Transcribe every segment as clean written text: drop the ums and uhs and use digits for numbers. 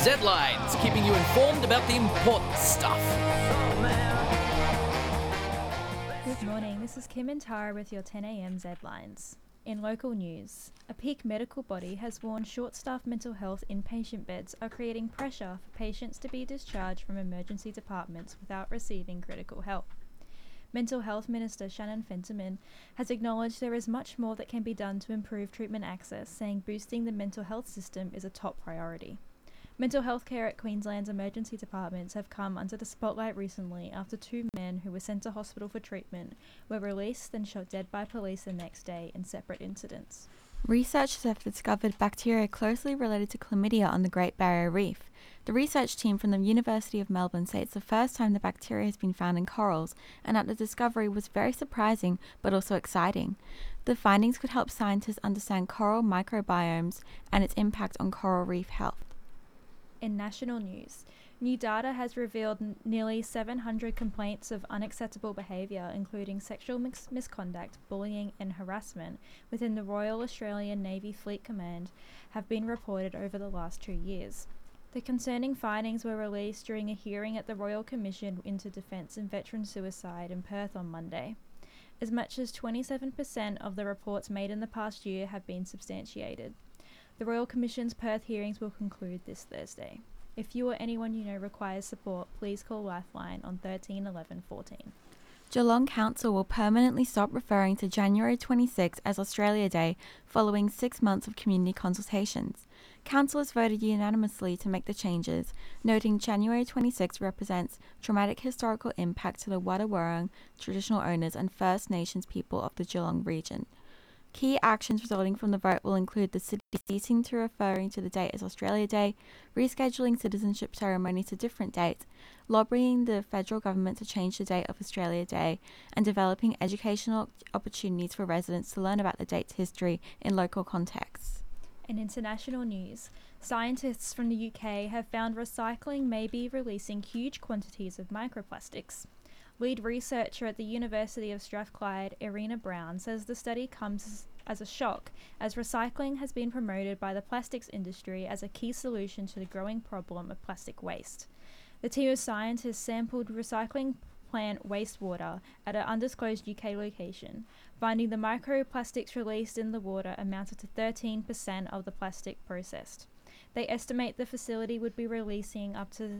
Z-Lines, keeping you informed about the important stuff. Good morning, this is Kim and Tara with your 10am Z-Lines. In local news, a peak medical body has warned short-staffed mental health inpatient beds are creating pressure for patients to be discharged from emergency departments without receiving critical help. Mental Health Minister Shannon Fentiman has acknowledged there is much more that can be done to improve treatment access, saying boosting the mental health system is a top priority. Mental health care at Queensland's emergency departments have come under the spotlight recently after two men who were sent to hospital for treatment were released then shot dead by police the next day in separate incidents. Researchers have discovered bacteria closely related to chlamydia on the Great Barrier Reef. The research team from the University of Melbourne say it's the first time the bacteria has been found in corals, and that the discovery was very surprising but also exciting. The findings could help scientists understand coral microbiomes and its impact on coral reef health. In national news, new data has revealed nearly 700 complaints of unacceptable behaviour, including sexual misconduct, bullying and harassment, within the Royal Australian Navy Fleet Command have been reported over the last 2 years. The concerning findings were released during a hearing at the Royal Commission into Defence and Veteran Suicide in Perth on Monday. As much as 27% of the reports made in the past year have been substantiated. The Royal Commission's Perth hearings will conclude this Thursday. If you or anyone you know requires support, please call Lifeline on 13 11 14. Geelong Council will permanently stop referring to January 26 as Australia Day following 6 months of community consultations. Councillors voted unanimously to make the changes, noting January 26 represents traumatic historical impact to the Wadda Wurrung traditional owners and First Nations people of the Geelong region. Key actions resulting from the vote will include the city ceasing to referring to the date as Australia Day, rescheduling citizenship ceremonies to different dates, lobbying the federal government to change the date of Australia Day, and developing educational opportunities for residents to learn about the date's history in local contexts. In international news, scientists from the UK have found recycling may be releasing huge quantities of microplastics. Lead researcher at the University of Strathclyde, Irina Brown, says the study comes as a shock, as recycling has been promoted by the plastics industry as a key solution to the growing problem of plastic waste. The team of scientists sampled recycling plant wastewater at an undisclosed UK location, finding the microplastics released in the water amounted to 13% of the plastic processed. They estimate the facility would be releasing up to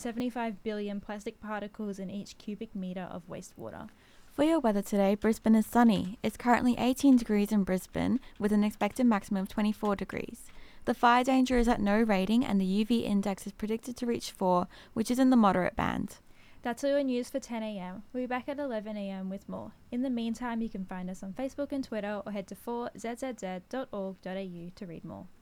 75 billion plastic particles in each cubic metre of wastewater. For your weather today, Brisbane is sunny. It's currently 18 degrees in Brisbane with an expected maximum of 24 degrees. The fire danger is at no rating and the UV index is predicted to reach 4, which is in the moderate band. That's all your news for 10am. We'll be back at 11am with more. In the meantime, you can find us on Facebook and Twitter or head to 4zzz.org.au to read more.